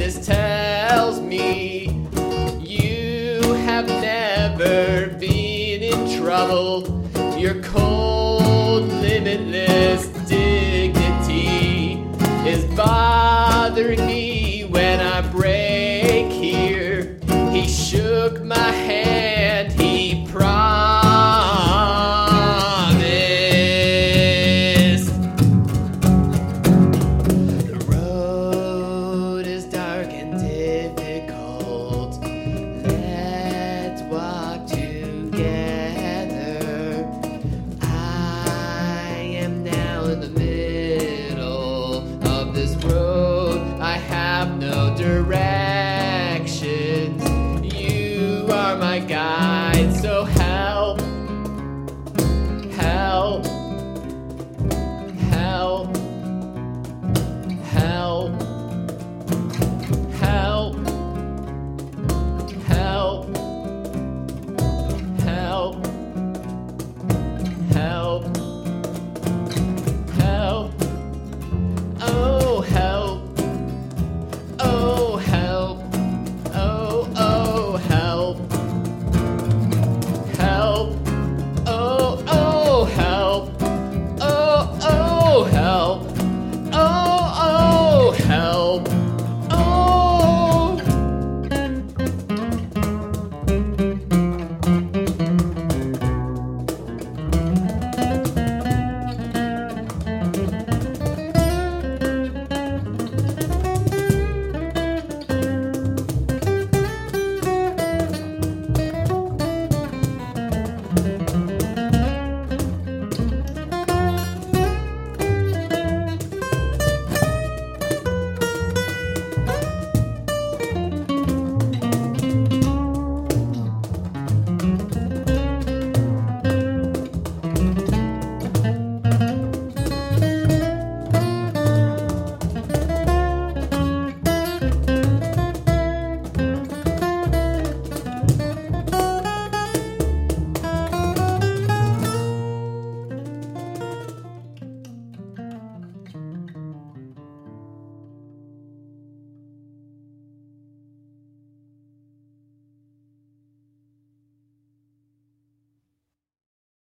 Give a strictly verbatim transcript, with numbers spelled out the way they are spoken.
This tells me you have never been in trouble. Your cold, limitless dignity is bothering me when I break here. He shook my hand, he promised. The road is dark and difficult. Let's walk together. I am now in the middle of this road. I have no directions. You are my guide, so help, help, help, help, help, help, help, help, help, oh help, oh help, oh oh help, help, oh oh help, oh oh help.